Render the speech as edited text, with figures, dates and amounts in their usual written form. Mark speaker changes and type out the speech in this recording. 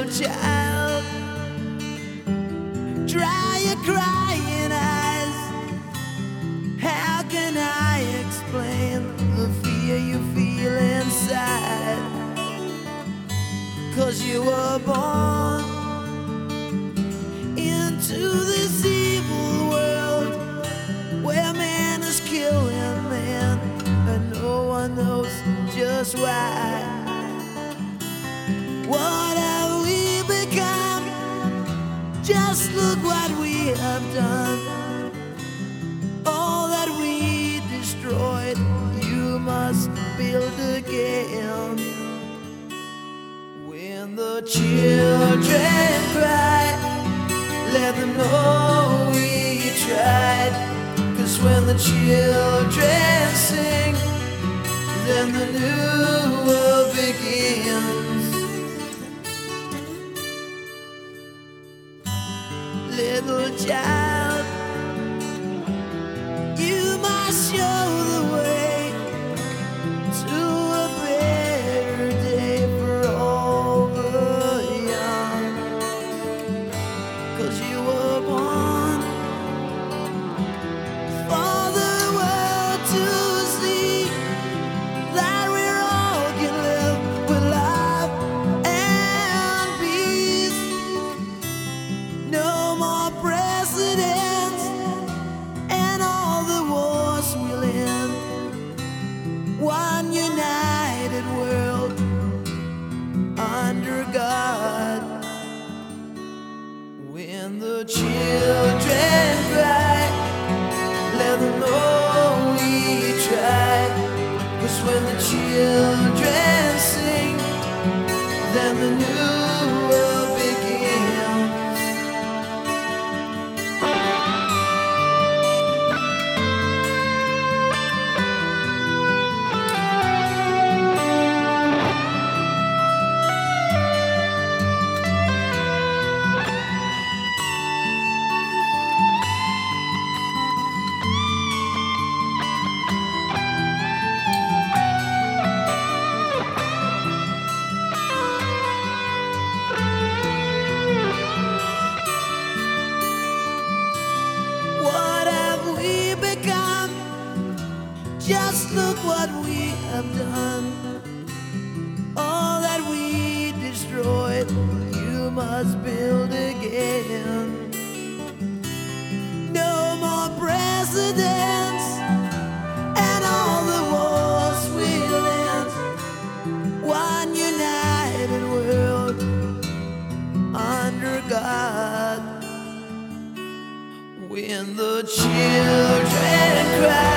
Speaker 1: child, dry your crying eyes. How can I explain the fear you feel inside? 'Cause you were born into this evil world where man is killing man and no one knows just why. What have we become? Just look what we have done. All that we destroyed, you must build again. When the children cry, let them know we tried. 'Cause when the children sing, then the new world begins. Little child, you must show the way to a better day for all the young. 'Cause you were born for the world to see that we all can live with love and peace. No more presidents and all the wars will end. One united world under God. When the children cry, let them know we tried. 'Cause when the children sing, then the new world begins. What have we become? Just look what we have done. All that we destroyed, you must build again. No more presidents and all the wars will end. One united world under God. When the children cry,